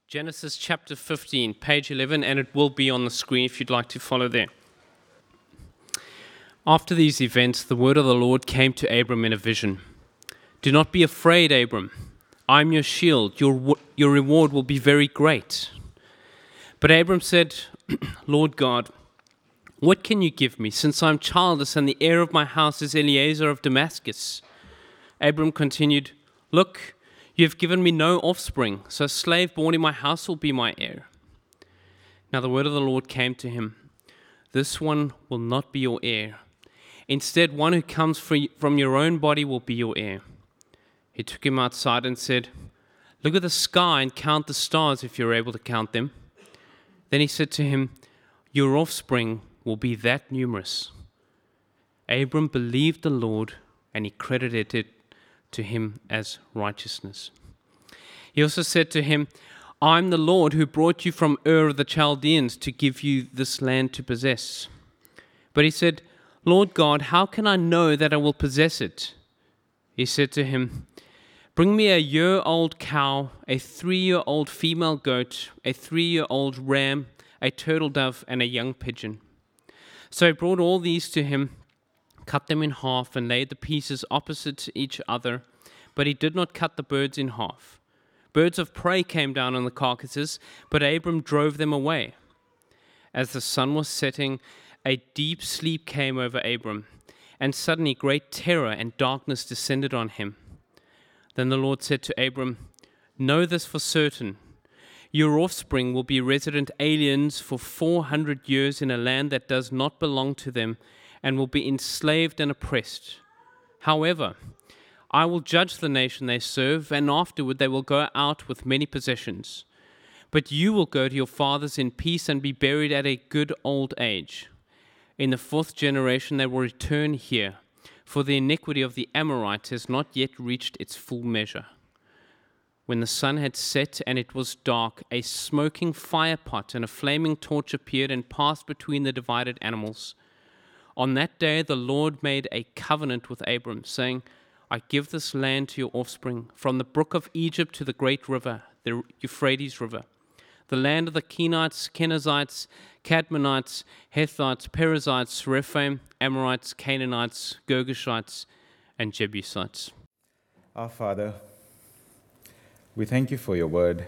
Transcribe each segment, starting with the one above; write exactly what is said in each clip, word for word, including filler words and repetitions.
Genesis chapter fifteen, page eleven, and it will be on the screen if you'd like to follow there. After these events, the word of the Lord came to Abram in a vision. "Do not be afraid, Abram. I am your shield. Your, your reward will be very great." But Abram said, "Lord God, what can you give me, since I am childless and the heir of my house is Eliezer of Damascus?" Abram continued, "Look, you have given me no offspring, so a slave born in my house will be my heir." Now the word of the Lord came to him, "This one will not be your heir. Instead, one who comes from your own body will be your heir." He took him outside and said, "Look at the sky and count the stars if you're able to count them." Then he said to him, "Your offspring will be that numerous." Abram believed the Lord, and he credited it to him as righteousness. He also said to him, "I'm the Lord who brought you from Ur of the Chaldeans to give you this land to possess." But he said, "Lord God, how can I know that I will possess it?" He said to him, "Bring me a year-old cow, a three-year-old female goat, a three-year-old ram, a turtle dove, and a young pigeon." So he brought all these to him, cut them in half, and laid the pieces opposite each other, but he did not cut the birds in half. Birds of prey came down on the carcasses, but Abram drove them away. As the sun was setting, a deep sleep came over Abram, and suddenly great terror and darkness descended on him. Then the Lord said to Abram, "Know this for certain. Your offspring will be resident aliens for four hundred years in a land that does not belong to them, and will be enslaved and oppressed. However, I will judge the nation they serve, and afterward they will go out with many possessions. But you will go to your fathers in peace and be buried at a good old age. In the fourth generation they will return here, for the iniquity of the Amorites has not yet reached its full measure." When the sun had set and it was dark, a smoking fire pot and a flaming torch appeared and passed between the divided animals. On that day the Lord made a covenant with Abram, saying, "I give this land to your offspring, from the brook of Egypt to the great river, the Euphrates River, the land of the Kenites, Kenizzites, Cadmonites, Hethites, Perizzites, Rephaim, Amorites, Canaanites, Girgashites, and Jebusites." Our Father, we thank you for your word.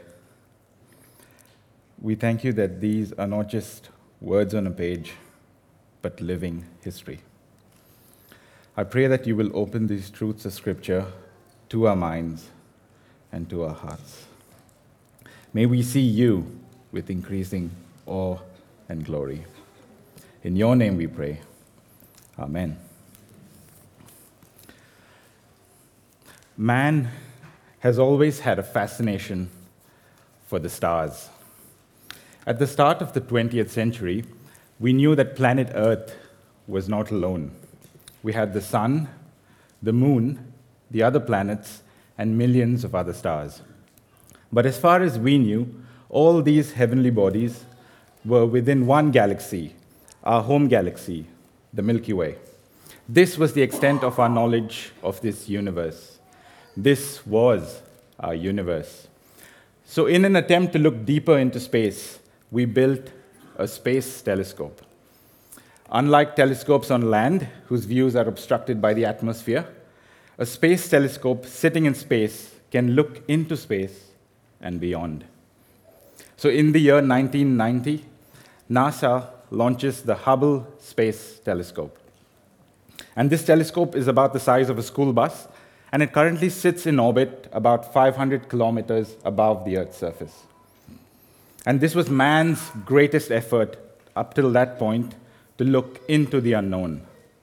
We thank you that these are not just words on a page, but living history. I pray that you will open these truths of Scripture to our minds and to our hearts. May we see you with increasing awe and glory. In your name we pray. Amen. Man has always had a fascination for the stars. At the start of the twentieth century, we knew that planet Earth was not alone. We had the sun, the moon, the other planets, and millions of other stars. But as far as we knew, all these heavenly bodies were within one galaxy, our home galaxy, the Milky Way. This was the extent of our knowledge of this universe. This was our universe. So in an attempt to look deeper into space, we built a space telescope. Unlike telescopes on land, whose views are obstructed by the atmosphere, a space telescope sitting in space can look into space and beyond. So in the year nineteen ninety, NASA launches the Hubble Space Telescope. And this telescope is about the size of a school bus, and it currently sits in orbit about five hundred kilometers above the Earth's surface. And this was man's greatest effort up till that point to look into the unknown.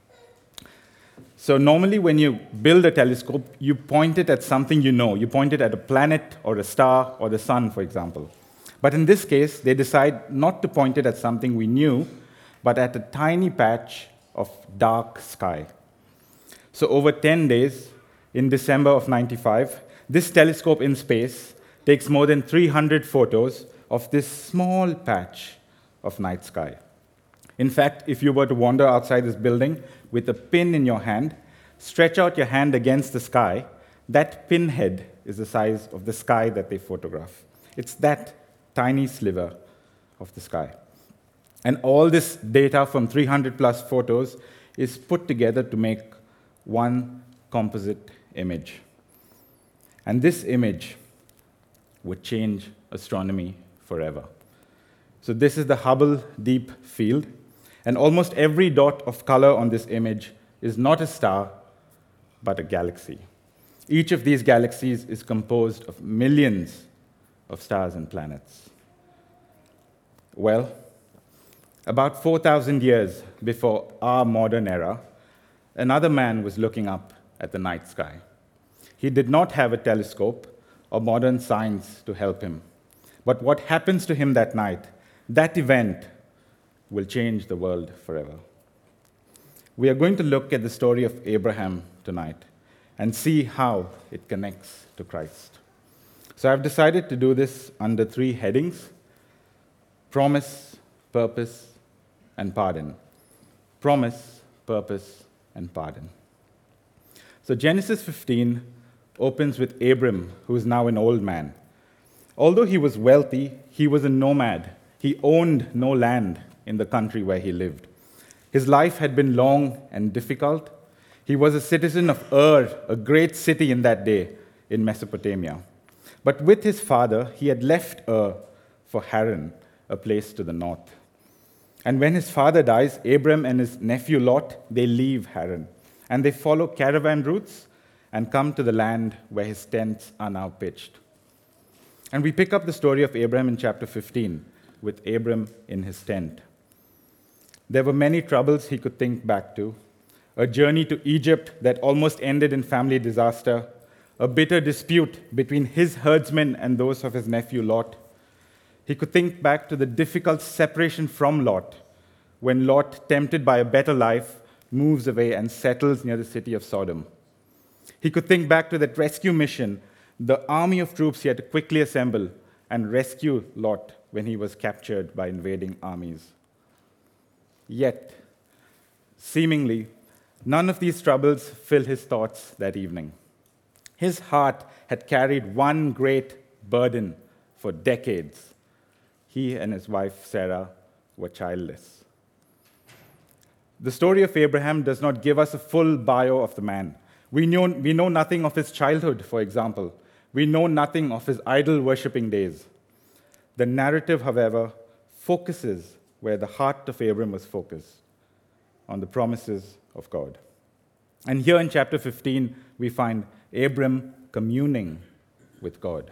So normally when you build a telescope, you point it at something you know. You point it at a planet or a star or the sun, for example. But in this case, they decide not to point it at something we knew, but at a tiny patch of dark sky. So over ten days, in December of ninety-five, this telescope in space takes more than three hundred photos of this small patch of night sky. In fact, if you were to wander outside this building with a pin in your hand, stretch out your hand against the sky, that pinhead is the size of the sky that they photograph. It's that tiny sliver of the sky. And all this data from three hundred plus photos is put together to make one composite image. And this image would change astronomy forever. So this is the Hubble Deep Field, and almost every dot of color on this image is not a star, but a galaxy. Each of these galaxies is composed of millions of stars and planets. Well, about four thousand years before our modern era, another man was looking up at the night sky. He did not have a telescope or modern science to help him. But what happens to him that night, that event, will change the world forever. We are going to look at the story of Abraham tonight and see how it connects to Christ. So I've decided to do this under three headings: promise, purpose, and pardon. Promise, purpose, and pardon. So Genesis fifteen opens with Abram, who is now an old man. Although he was wealthy, he was a nomad. He owned no land in the country where he lived. His life had been long and difficult. He was a citizen of Ur, a great city in that day in Mesopotamia. But with his father, he had left Ur for Haran, a place to the north. And when his father dies, Abram and his nephew Lot, they leave Haran. And they follow caravan routes and come to the land where his tents are now pitched. And we pick up the story of Abram in chapter fifteen, with Abram in his tent. There were many troubles he could think back to: a journey to Egypt that almost ended in family disaster, a bitter dispute between his herdsmen and those of his nephew Lot. He could think back to the difficult separation from Lot, when Lot, tempted by a better life, moves away and settles near the city of Sodom. He could think back to that rescue mission, the army of troops he had to quickly assemble and rescue Lot when he was captured by invading armies. Yet, seemingly, none of these troubles filled his thoughts that evening. His heart had carried one great burden for decades. He and his wife Sarah were childless. The story of Abraham does not give us a full bio of the man. We know, we know nothing of his childhood, for example. We know nothing of his idol-worshipping days. The narrative, however, focuses where the heart of Abram was focused, on the promises of God. And here in chapter fifteen, we find Abram communing with God.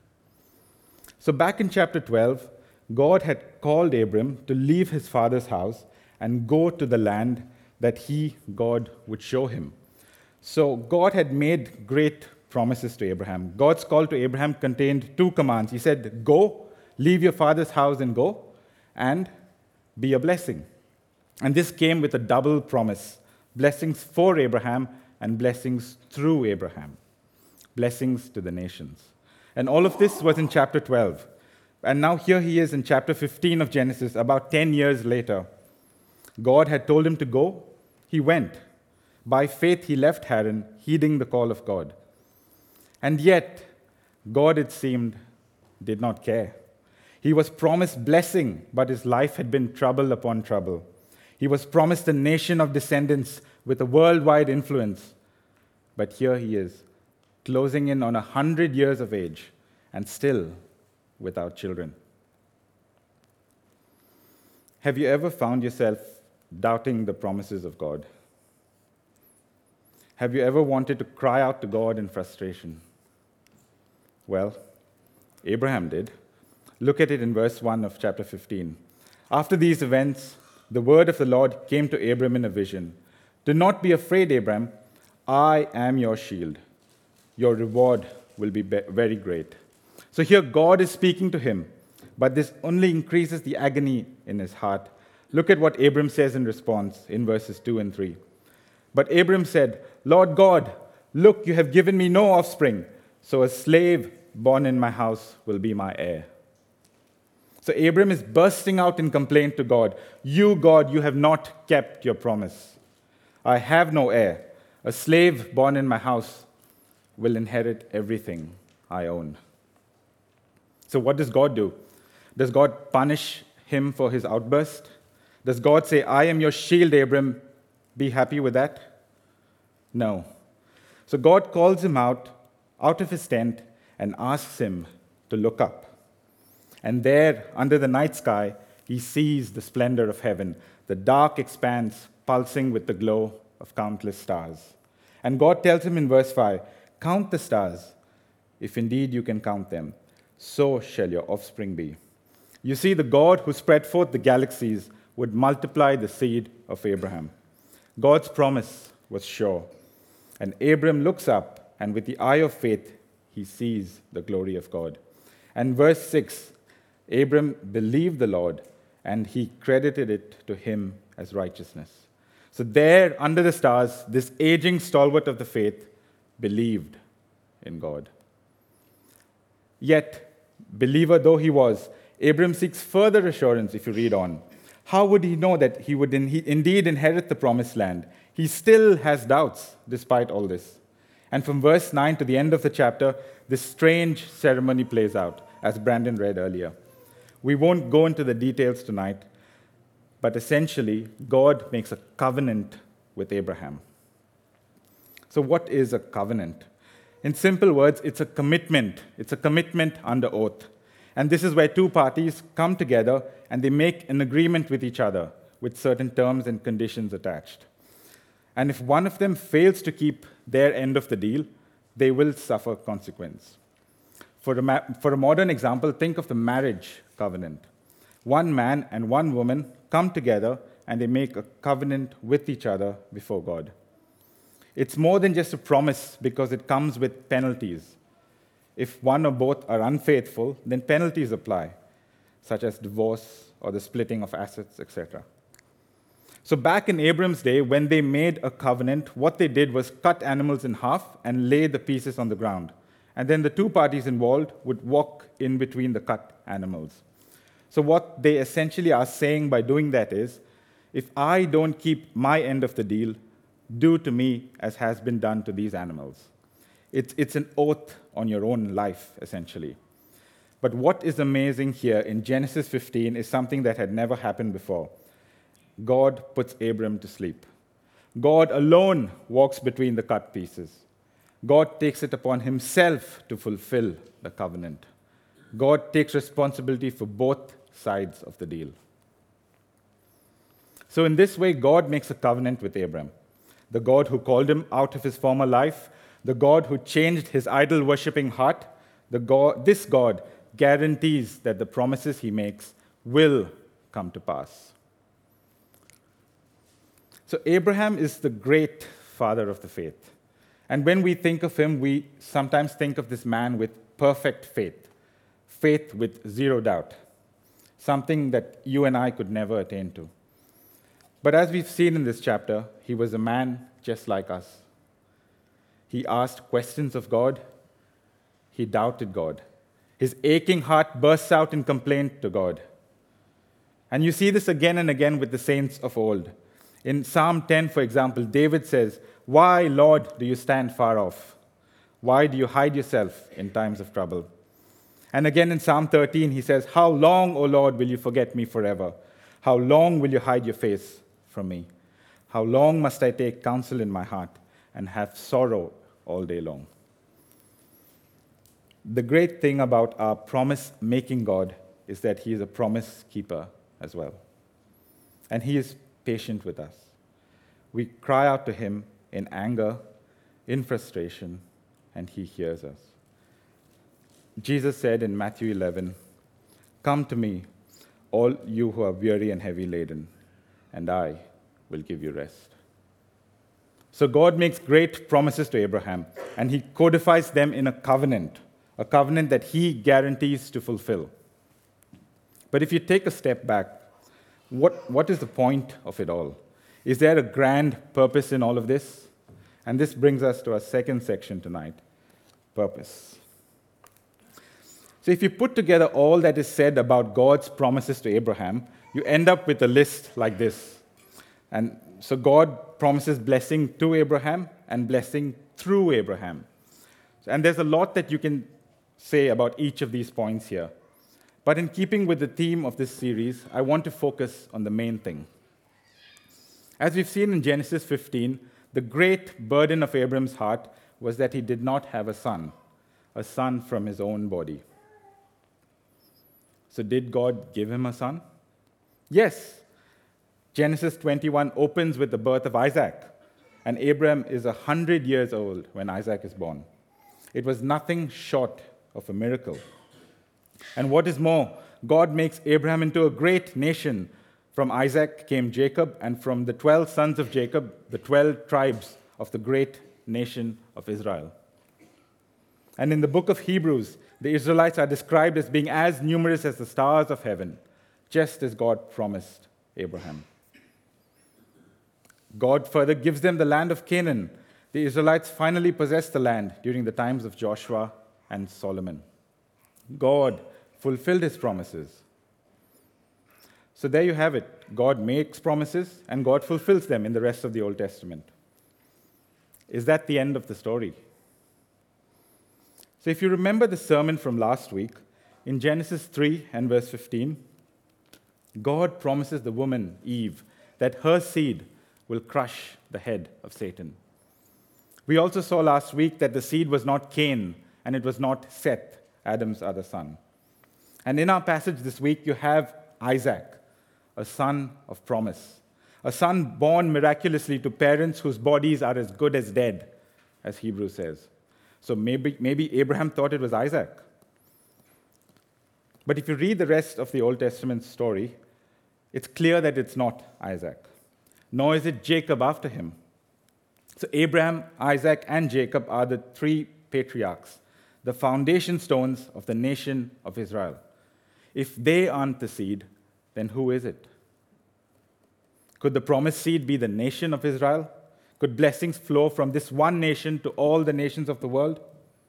So back in chapter twelve, God had called Abram to leave his father's house and go to the land that he, God, would show him. So God had made great promises to Abraham. God's call to Abraham contained two commands. He said, go, leave your father's house and go, and be a blessing. And this came with a double promise: blessings for Abraham and blessings through Abraham. Blessings to the nations. And all of this was in chapter twelve. And now here he is in chapter fifteen of Genesis, about ten years later. God had told him to go. He went. By faith, he left Haran, heeding the call of God. And yet, God, it seemed, did not care. He was promised blessing, but his life had been trouble upon trouble. He was promised a nation of descendants with a worldwide influence. But here he is, closing in on a hundred years of age, and still without children. Have you ever found yourself doubting the promises of God? Have you ever wanted to cry out to God in frustration? Well, Abraham did. Look at it in verse one of chapter fifteen. After these events, the word of the Lord came to Abram in a vision. Do not be afraid, Abram. I am your shield. Your reward will be very great. So here God is speaking to him, but this only increases the agony in his heart. Look at what Abram says in response in verses two and three. But Abram said, Lord God, look, you have given me no offspring, so a slave born in my house will be my heir. So Abram is bursting out in complaint to God. You, God, you have not kept your promise. I have no heir. A slave born in my house will inherit everything I own. So what does God do? Does God punish him for his outburst? Does God say, I am your shield, Abram, be happy with that? No. So God calls him out, out of his tent and asks him to look up. And there, under the night sky, he sees the splendor of heaven, the dark expanse pulsing with the glow of countless stars. And God tells him in verse five, count the stars, if indeed you can count them, so shall your offspring be. You see, the God who spread forth the galaxies would multiply the seed of Abraham. God's promise was sure. And Abram looks up, and with the eye of faith, he sees the glory of God. And verse six, Abram believed the Lord, and he credited it to him as righteousness. So there, under the stars, this aging stalwart of the faith believed in God. Yet, believer though he was, Abram seeks further assurance if you read on. How would he know that he would in- indeed inherit the promised land? He still has doubts despite all this. And from verse nine to the end of the chapter, this strange ceremony plays out, as Brandon read earlier. We won't go into the details tonight, but essentially, God makes a covenant with Abraham. So what is a covenant? In simple words, it's a commitment. It's a commitment under oath. And this is where two parties come together and they make an agreement with each other with certain terms and conditions attached. And if one of them fails to keep their end of the deal, they will suffer consequence. For a, ma- for a modern example, think of the marriage covenant. One man and one woman come together and they make a covenant with each other before God. It's more than just a promise because it comes with penalties. If one or both are unfaithful, then penalties apply, such as divorce or the splitting of assets, et cetera. So back in Abram's day, when they made a covenant, what they did was cut animals in half and lay the pieces on the ground. And then the two parties involved would walk in between the cut animals. So what they essentially are saying by doing that is, if I don't keep my end of the deal, do to me as has been done to these animals. It's, it's an oath on your own life, essentially. But what is amazing here in Genesis fifteen is something that had never happened before. God puts Abram to sleep. God alone walks between the cut pieces. God takes it upon himself to fulfill the covenant. God takes responsibility for both sides of the deal. So in this way, God makes a covenant with Abram. The God who called him out of his former life, the God who changed his idol-worshipping heart, the God, this God guarantees that the promises he makes will come to pass. So Abraham is the great father of the faith. And when we think of him, we sometimes think of this man with perfect faith, faith with zero doubt, something that you and I could never attain to. But as we've seen in this chapter, he was a man just like us. He asked questions of God. He doubted God. His aching heart bursts out in complaint to God. And you see this again and again with the saints of old. In Psalm ten, for example, David says, "Why, Lord, do you stand far off? Why do you hide yourself in times of trouble?" And again in Psalm thirteen, he says, "How long, O Lord, will you forget me forever? How long will you hide your face from me? How long must I take counsel in my heart and have sorrow all day long?" The great thing about our promise-making God is that he is a promise keeper as well. And he is patient with us. We cry out to him in anger, in frustration, and he hears us. Jesus said in Matthew eleven, "Come to me, all you who are weary and heavy laden, and I will give you rest." So God makes great promises to Abraham, and he codifies them in a covenant, a covenant that he guarantees to fulfill. But if you take a step back, what, what is the point of it all? Is there a grand purpose in all of this? And this brings us to our second section tonight, purpose. So if you put together all that is said about God's promises to Abraham, you end up with a list like this. And so God promises blessing to Abraham and blessing through Abraham. And there's a lot that you can say about each of these points here. But in keeping with the theme of this series, I want to focus on the main thing. As we've seen in Genesis fifteen, the great burden of Abram's heart was that he did not have a son, a son from his own body. So did God give him a son? Yes. Genesis twenty-one opens with the birth of Isaac, and Abram is one hundred years old when Isaac is born. It was nothing short of a miracle. And what is more, God makes Abraham into a great nation. From Isaac came Jacob, and from the twelve sons of Jacob, the twelve tribes of the great nation of Israel. And in the book of Hebrews, the Israelites are described as being as numerous as the stars of heaven, just as God promised Abraham. God further gives them the land of Canaan. The Israelites finally possessed the land during the times of Joshua and Solomon. God fulfilled his promises. So there you have it. God makes promises, and God fulfills them in the rest of the Old Testament. Is that the end of the story? So if you remember the sermon from last week, in Genesis three and verse fifteen, God promises the woman, Eve, that her seed will crush the head of Satan. We also saw last week that the seed was not Cain, and it was not Seth, Adam's other son. And in our passage this week, you have Isaac, a son of promise, a son born miraculously to parents whose bodies are as good as dead, as Hebrews says. So maybe, maybe Abraham thought it was Isaac. But if you read the rest of the Old Testament story, it's clear that it's not Isaac, nor is it Jacob after him. So Abraham, Isaac, and Jacob are the three patriarchs, the foundation stones of the nation of Israel. If they aren't the seed, then who is it? Could the promised seed be the nation of Israel? Could blessings flow from this one nation to all the nations of the world?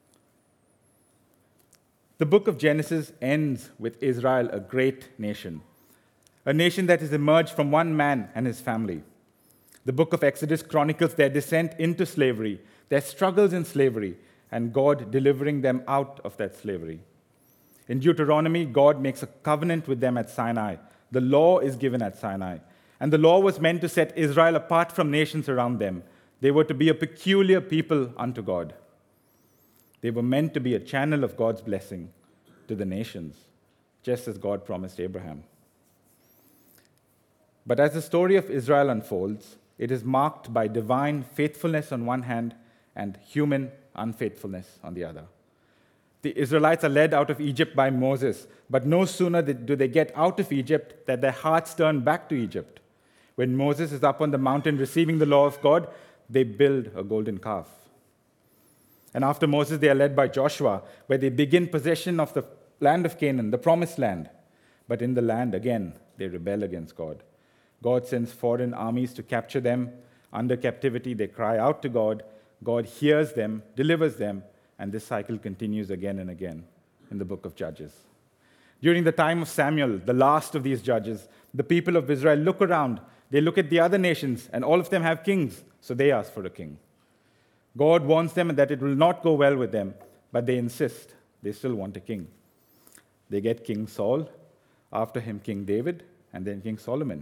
The book of Genesis ends with Israel, a great nation, a nation that has emerged from one man and his family. The book of Exodus chronicles their descent into slavery, their struggles in slavery, and God delivering them out of that slavery. In Deuteronomy, God makes a covenant with them at Sinai. The law is given at Sinai. And the law was meant to set Israel apart from nations around them. They were to be a peculiar people unto God. They were meant to be a channel of God's blessing to the nations, just as God promised Abraham. But as the story of Israel unfolds, it is marked by divine faithfulness on one hand and human unfaithfulness on the other. The Israelites are led out of Egypt by Moses, but no sooner do they get out of Egypt than their hearts turn back to Egypt. When Moses is up on the mountain receiving the law of God, they build a golden calf. And after Moses, they are led by Joshua, where they begin possession of the land of Canaan, the promised land. But in the land, again, they rebel against God. God sends foreign armies to capture them. Under captivity, they cry out to God. God hears them, delivers them, and this cycle continues again and again in the book of Judges. During the time of Samuel, the last of these judges, the people of Israel look around. They look at the other nations, and all of them have kings, so they ask for a king. God warns them that it will not go well with them, but they insist. They still want a king. They get King Saul, after him King David, and then King Solomon.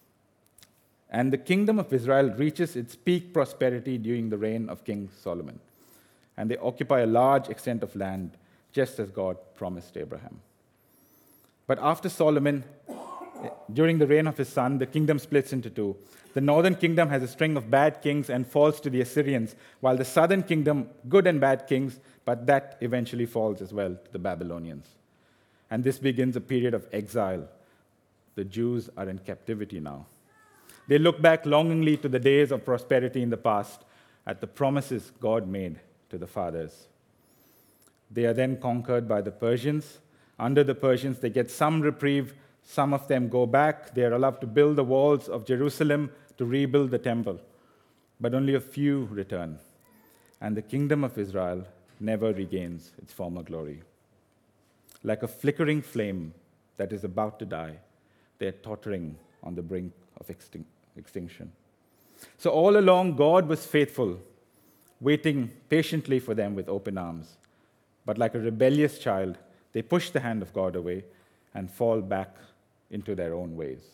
And the kingdom of Israel reaches its peak prosperity during the reign of King Solomon. And they occupy a large extent of land, just as God promised Abraham. But after Solomon, during the reign of his son, the kingdom splits into two. The northern kingdom has a string of bad kings and falls to the Assyrians, while the southern kingdom, good and bad kings, but that eventually falls as well to the Babylonians. And this begins a period of exile. The Jews are in captivity now. They look back longingly to the days of prosperity in the past, at the promises God made to the fathers. They are then conquered by the Persians. Under the Persians, they get some reprieve. Some of them go back. They are allowed to build the walls of Jerusalem, to rebuild the temple. But only a few return. And the kingdom of Israel never regains its former glory. Like a flickering flame that is about to die, they are tottering on the brink of extin- extinction. So all along, God was faithful, waiting patiently for them with open arms. But like a rebellious child, they pushed the hand of God away, and fall back into their own ways.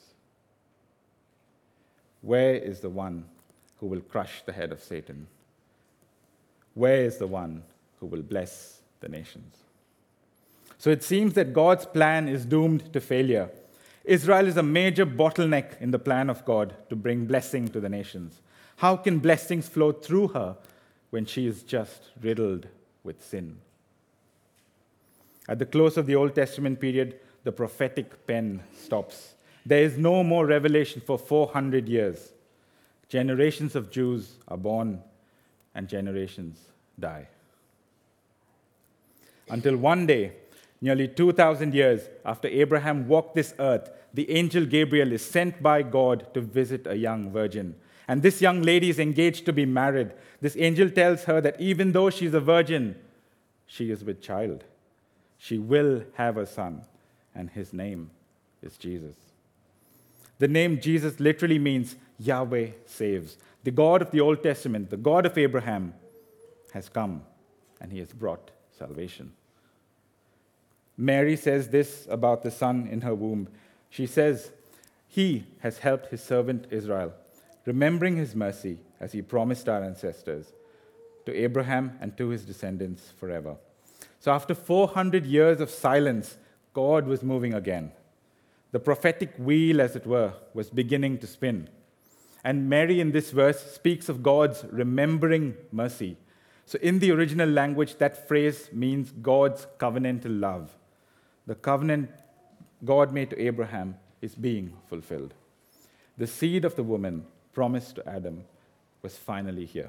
Where is the one who will crush the head of Satan? Where is the one who will bless the nations? So it seems that God's plan is doomed to failure. Israel is a major bottleneck in the plan of God to bring blessing to the nations. How can blessings flow through her when she is just riddled with sin? At the close of the Old Testament period, the prophetic pen stops. There is no more revelation for four hundred years. Generations of Jews are born and generations die. Until one day, nearly two thousand years after Abraham walked this earth, the angel Gabriel is sent by God to visit a young virgin. And this young lady is engaged to be married. This angel tells her that even though she's a virgin, she is with child. She will have a son, and his name is Jesus. The name Jesus literally means Yahweh saves. The God of the Old Testament, the God of Abraham, has come, and he has brought salvation. Mary says this about the son in her womb. She says, "He has helped his servant Israel, remembering his mercy as he promised our ancestors, to Abraham and to his descendants forever." So after four hundred years of silence, God was moving again. The prophetic wheel, as it were, was beginning to spin. And Mary in this verse speaks of God's remembering mercy. So in the original language, that phrase means God's covenantal love. The covenant God made to Abraham is being fulfilled. The seed of the woman promised to Adam was finally here.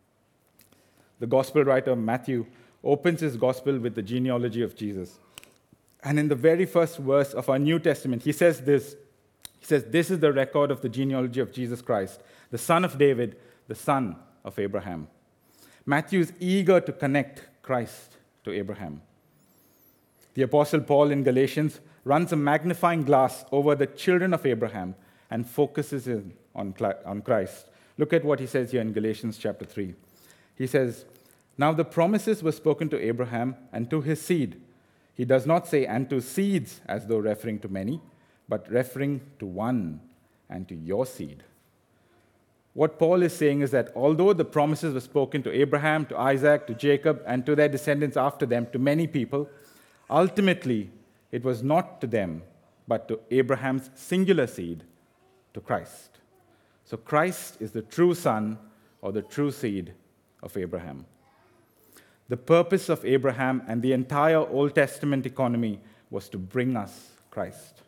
The gospel writer Matthew opens his gospel with the genealogy of Jesus. And in the very first verse of our New Testament, he says this. He says, "This is the record of the genealogy of Jesus Christ, the son of David, the son of Abraham." Matthew is eager to connect Christ to Abraham. The Apostle Paul in Galatians runs a magnifying glass over the children of Abraham and focuses in on Christ. Look at what he says here in Galatians chapter three. He says, "Now the promises were spoken to Abraham and to his seed." He does not say, "and to seeds," as though referring to many, but referring to one, "and to your seed." What Paul is saying is that although the promises were spoken to Abraham, to Isaac, to Jacob, and to their descendants after them, to many people, ultimately it was not to them, but to Abraham's singular seed, to Christ. So Christ is the true son or the true seed of Abraham. The purpose of Abraham and the entire Old Testament economy was to bring us Christ.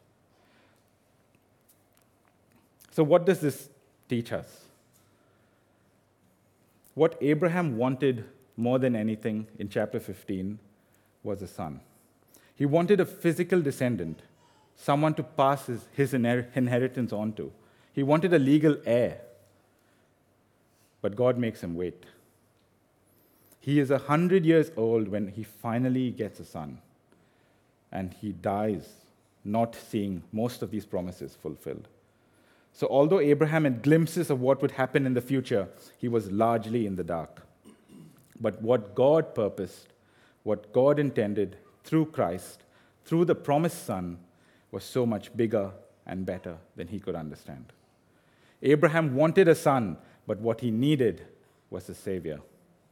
So what does this teach us? What Abraham wanted more than anything in chapter fifteen was a son. He wanted a physical descendant, someone to pass his, his inheritance on to. He wanted a legal heir. But God makes him wait. He is a hundred years old when he finally gets a son, and he dies not seeing most of these promises fulfilled. So although Abraham had glimpses of what would happen in the future, he was largely in the dark. But what God purposed, what God intended through Christ, through the promised son, was so much bigger and better than he could understand. Abraham wanted a son, but what he needed was a savior.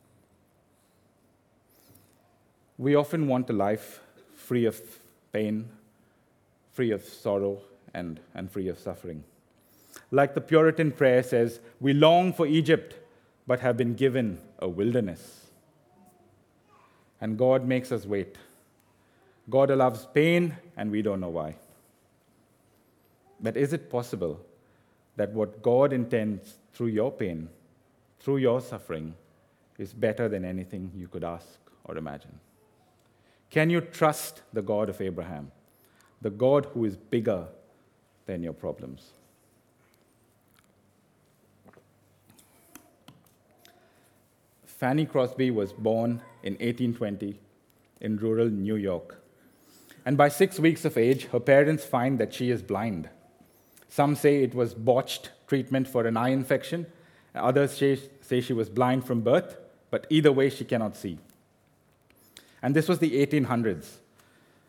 We often want a life free of pain, free of sorrow, and, and free of suffering. Like the Puritan prayer says, we long for Egypt, but have been given a wilderness. And God makes us wait. God allows pain, and we don't know why. But is it possible that what God intends through your pain, through your suffering, is better than anything you could ask or imagine? Can you trust the God of Abraham, the God who is bigger than your problems? Fanny Crosby was born in eighteen twenty in rural New York. And by six weeks of age, her parents find that she is blind. Some say it was botched treatment for an eye infection. Others say she was blind from birth, but either way, she cannot see. And this was the eighteen hundreds.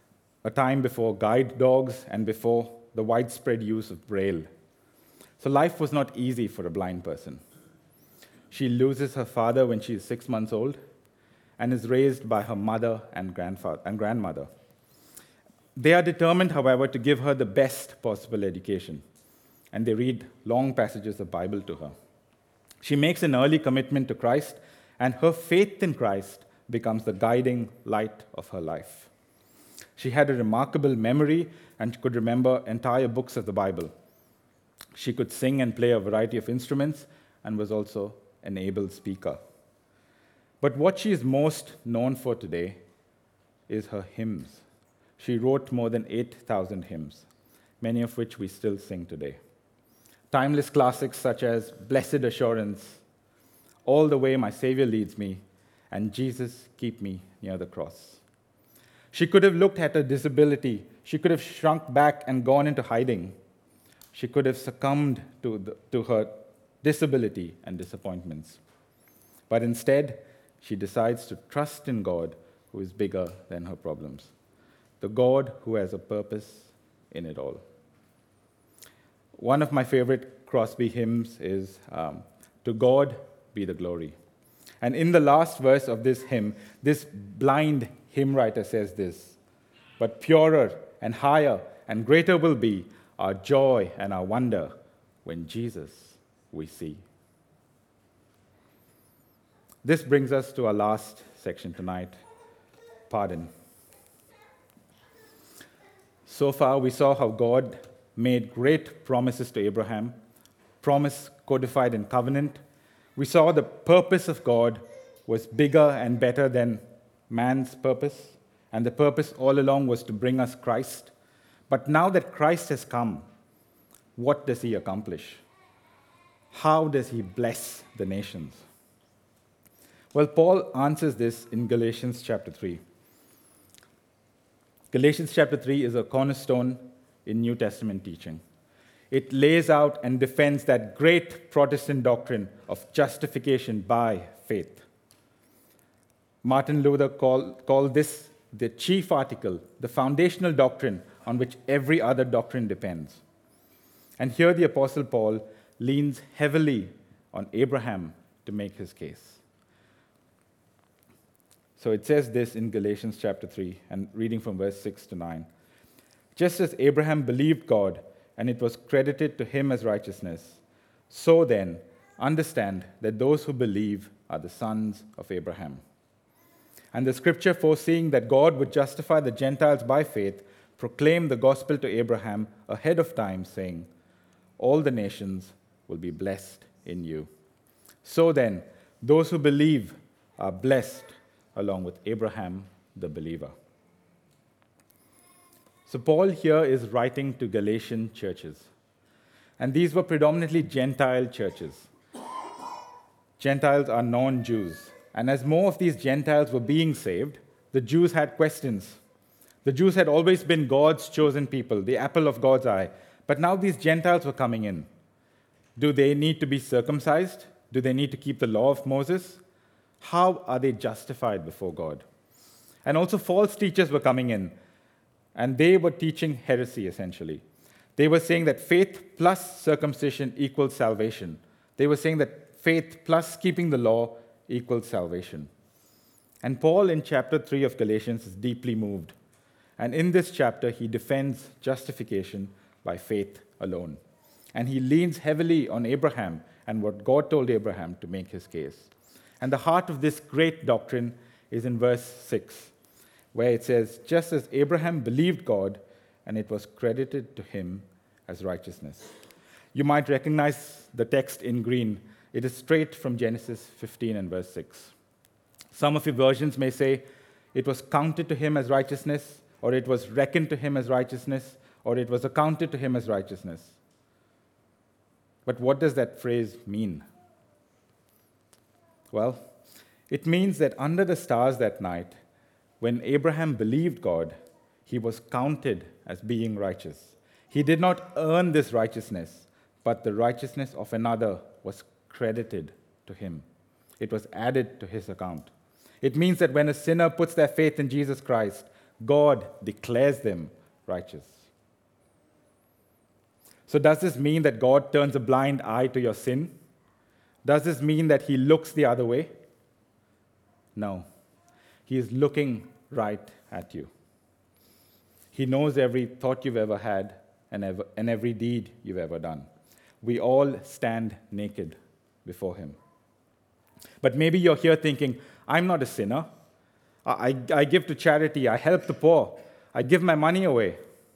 a time before guide dogs and before the widespread use of Braille. So life was not easy for a blind person. She loses her father when she is six months old and is raised by her mother and grandfather and grandmother. They are determined, however, to give her the best possible education, and they read long passages of Bible to her. She makes an early commitment to Christ, and her faith in Christ becomes the guiding light of her life. She had a remarkable memory and could remember entire books of the Bible. She could sing and play a variety of instruments and was also an able speaker. But what she is most known for today is her hymns. She wrote more than eight thousand hymns, many of which we still sing today. Timeless classics such as Blessed Assurance, All the Way My Savior Leads Me, and Jesus, Keep Me Near the Cross. She could have looked at her disability. She could have shrunk back and gone into hiding. She could have succumbed to, the, to her disability and disappointments. But instead, she decides to trust in God, who is bigger than her problems, the God who has a purpose in it all. One of my favorite Crosby hymns is um, To God Be the Glory. And in the last verse of this hymn, this blind hymn writer says this, but purer and higher and greater will be our joy and our wonder when Jesus we see. This brings us to our last section tonight, pardon. So far, we saw how God made great promises to Abraham, promise codified in covenant. We saw the purpose of God was bigger and better than man's purpose, and the purpose all along was to bring us Christ. But now that Christ has come, what does he accomplish? How does he bless the nations? Well, Paul answers this in Galatians chapter three. Galatians chapter three is a cornerstone in New Testament teaching. It lays out and defends that great Protestant doctrine of justification by faith. Martin Luther called, called this the chief article, the foundational doctrine on which every other doctrine depends. And here the Apostle Paul leans heavily on Abraham to make his case. So it says this in Galatians chapter three, and reading from verse six to nine. Just as Abraham believed God, and it was credited to him as righteousness, so then understand that those who believe are the sons of Abraham. And the scripture, foreseeing that God would justify the Gentiles by faith, proclaimed the gospel to Abraham ahead of time, saying, all the nations will be blessed in you. So then, those who believe are blessed along with Abraham, the believer. So Paul here is writing to Galatian churches. And these were predominantly Gentile churches. Gentiles are non-Jews. And as more of these Gentiles were being saved, the Jews had questions. The Jews had always been God's chosen people, the apple of God's eye. But now these Gentiles were coming in. Do they need to be circumcised? Do they need to keep the law of Moses? How are they justified before God? And also false teachers were coming in, and they were teaching heresy, essentially. They were saying that faith plus circumcision equals salvation. They were saying that faith plus keeping the law equals salvation. And Paul, in chapter three of Galatians, is deeply moved. And in this chapter, he defends justification by faith alone. And he leans heavily on Abraham and what God told Abraham to make his case. And the heart of this great doctrine is in verse six, where it says, just as Abraham believed God, and it was credited to him as righteousness. You might recognize the text in green. It is straight from Genesis fifteen and verse six. Some of your versions may say, it was counted to him as righteousness, or it was reckoned to him as righteousness, or it was accounted to him as righteousness. But what does that phrase mean? Well, it means that under the stars that night, when Abraham believed God, he was counted as being righteous. He did not earn this righteousness, but the righteousness of another was credited to him. It was added to his account. It means that when a sinner puts their faith in Jesus Christ, God declares them righteous. So does this mean that God turns a blind eye to your sin? Does this mean that he looks the other way? No. He is looking right at you. He knows every thought you've ever had and, ever, and every deed you've ever done. We all stand naked before him. But maybe you're here thinking, I'm not a sinner. I, I give to charity. I help the poor. I give my money away.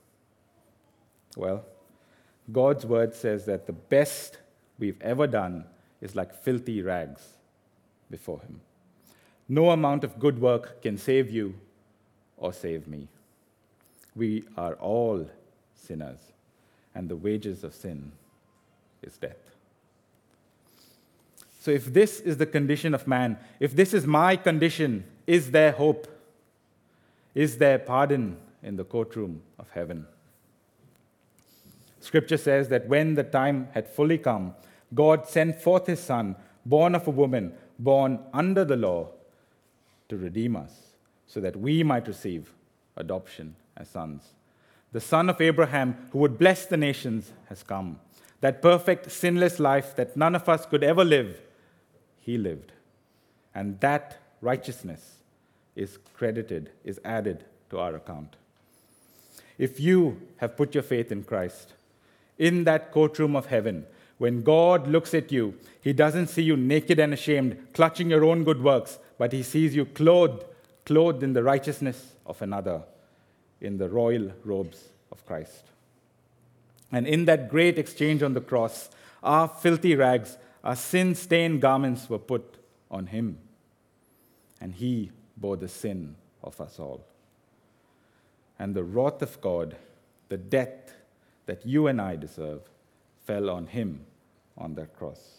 Well, God's word says that the best we've ever done is like filthy rags before him. No amount of good work can save you or save me. We are all sinners, and the wages of sin is death. So if this is the condition of man, if this is my condition, is there hope? Is there pardon in the courtroom of heaven? Scripture says that when the time had fully come, God sent forth his Son, born of a woman, born under the law, to redeem us, so that we might receive adoption as sons. The Son of Abraham, who would bless the nations, has come. That perfect, sinless life that none of us could ever live, he lived. And that righteousness is credited, is added to our account. If you have put your faith in Christ, in that courtroom of heaven, when God looks at you, he doesn't see you naked and ashamed, clutching your own good works, but he sees you clothed, clothed in the righteousness of another, in the royal robes of Christ. And in that great exchange on the cross, our filthy rags, our sin-stained garments were put on him, and he bore the sin of us all. And the wrath of God, the death that you and I deserve, fell on him on that cross.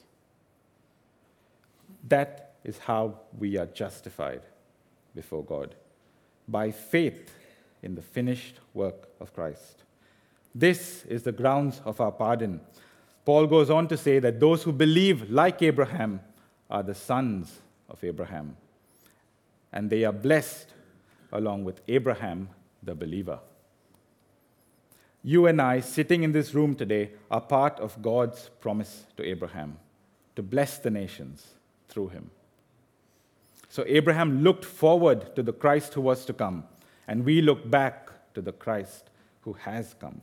That is how we are justified before God, by faith in the finished work of Christ. This is the grounds of our pardon. Paul goes on to say that those who believe like Abraham are the sons of Abraham, and they are blessed along with Abraham, the believer. You and I, sitting in this room today, are part of God's promise to Abraham to bless the nations through him. So Abraham looked forward to the Christ who was to come, and we look back to the Christ who has come.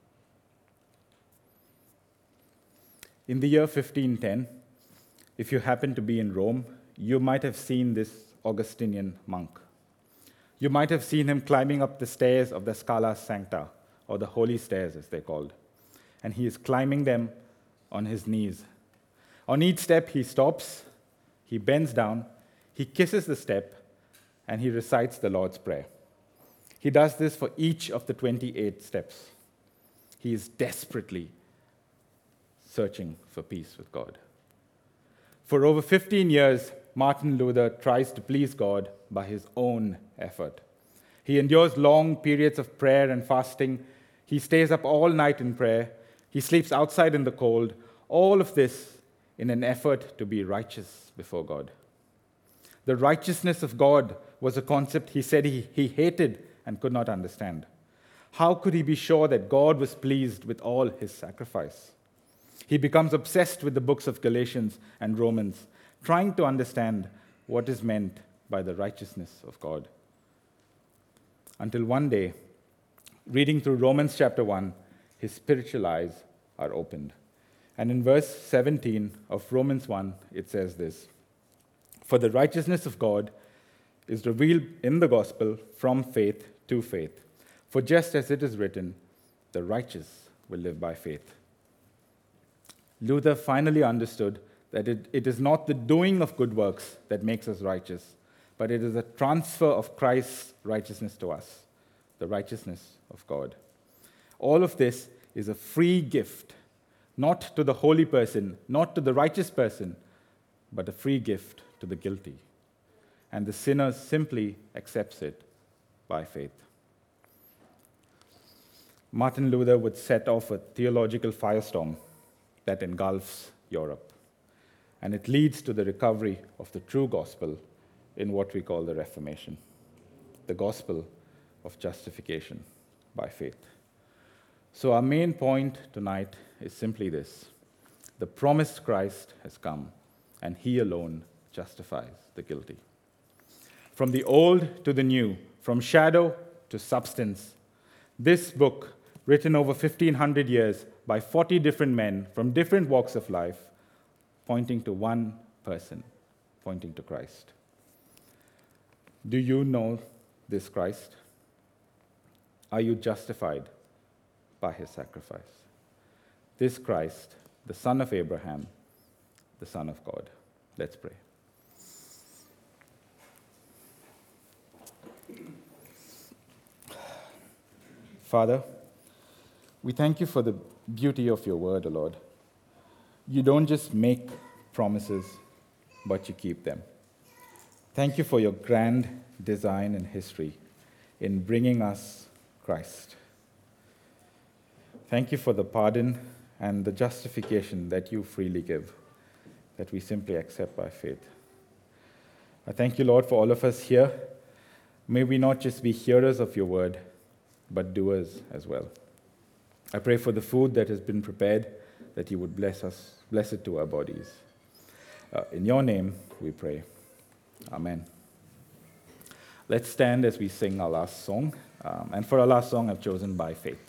In the year fifteen ten, if you happen to be in Rome, you might have seen this Augustinian monk. You might have seen him climbing up the stairs of the Scala Sancta, or the holy stairs as they're called. And he is climbing them on his knees. On each step he stops, he bends down, he kisses the step, and he recites the Lord's Prayer. He does this for each of the twenty-eight steps. He is desperately searching for peace with God. For over fifteen years, Martin Luther tries to please God by his own effort. He endures long periods of prayer and fasting. He stays up all night in prayer. He sleeps outside in the cold. All of this in an effort to be righteous before God. The righteousness of God was a concept he said he, he hated and could not understand. How could he be sure that God was pleased with all his sacrifice? He becomes obsessed with the books of Galatians and Romans, trying to understand what is meant by the righteousness of God. Until one day, reading through Romans chapter one, his spiritual eyes are opened. And in verse seventeen of Romans one, it says this: "For the righteousness of God is revealed in the gospel from faith to faith. For just as it is written, the righteous will live by faith." Luther finally understood that it, it is not the doing of good works that makes us righteous, but it is a transfer of Christ's righteousness to us, the righteousness of God. All of this is a free gift, not to the holy person, not to the righteous person, but a free gift to the guilty. And the sinner simply accepts it by faith. Martin Luther would set off a theological firestorm that engulfs Europe, and it leads to the recovery of the true gospel in what we call the Reformation, the gospel of justification by faith. So our main point tonight is simply this: the promised Christ has come, and he alone justifies the guilty. From the old to the new, from shadow to substance, this book, written over fifteen hundred years by forty different men from different walks of life, pointing to one person, pointing to Christ. Do you know this Christ? Are you justified by his sacrifice? This Christ, the son of Abraham, the Son of God. Let's pray. Father, we thank you for the beauty of your word, O Lord. You don't just make promises, but you keep them. Thank you for your grand design and history in bringing us Christ. Thank you for the pardon and the justification that you freely give, that we simply accept by faith. I thank you, Lord, for all of us here. May we not just be hearers of your word, but doers as well. I pray for the food that has been prepared, that you would bless us, bless it to our bodies. Uh, in your name we pray. Amen. Let's stand as we sing our last song. Um, and for our last song, I've chosen By Faith.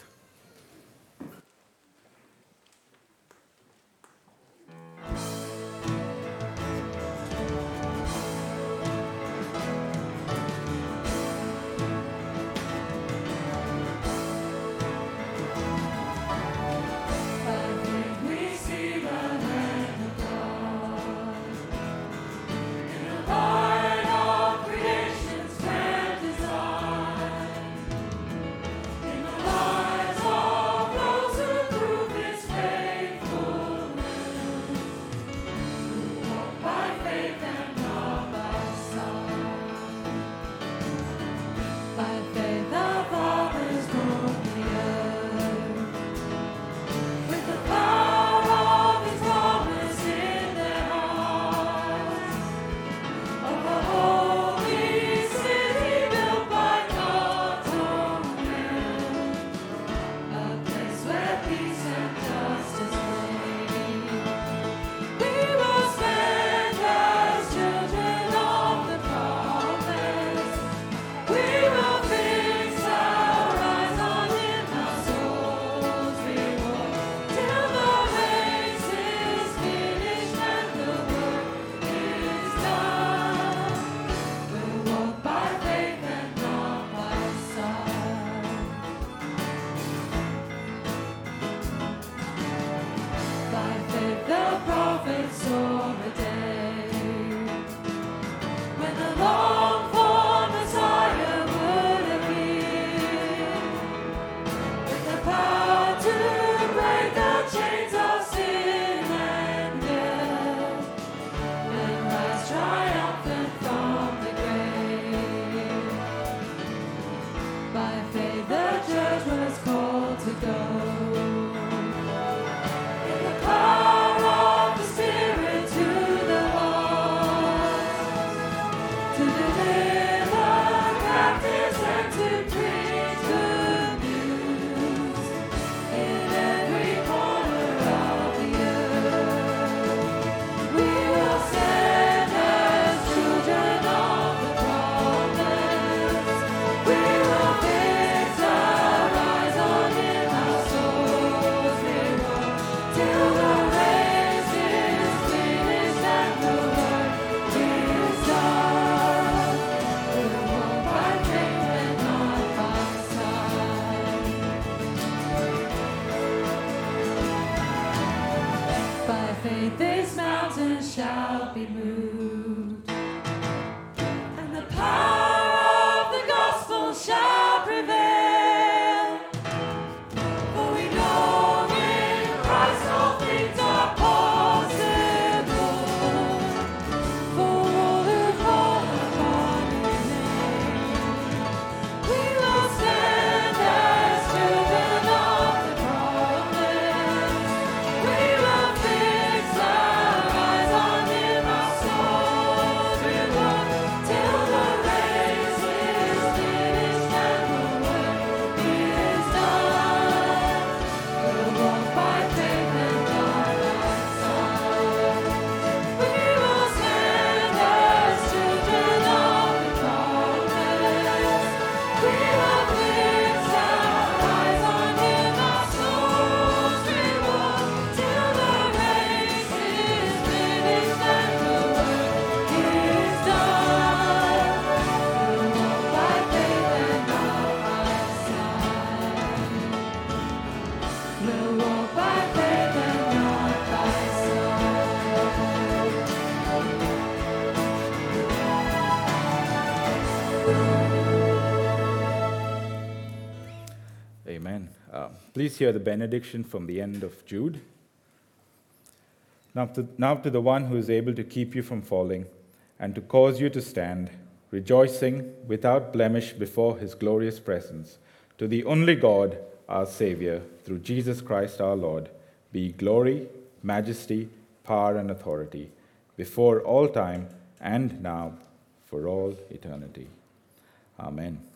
We will fix our eyes on Him, our soul. Amen. Uh, please hear the benediction from the end of Jude. Now to, now to the one who is able to keep you from falling and to cause you to stand, rejoicing without blemish before his glorious presence, to the only God, our Savior, through Jesus Christ our Lord, be glory, majesty, power, and authority, before all time and now, for all eternity. Amen.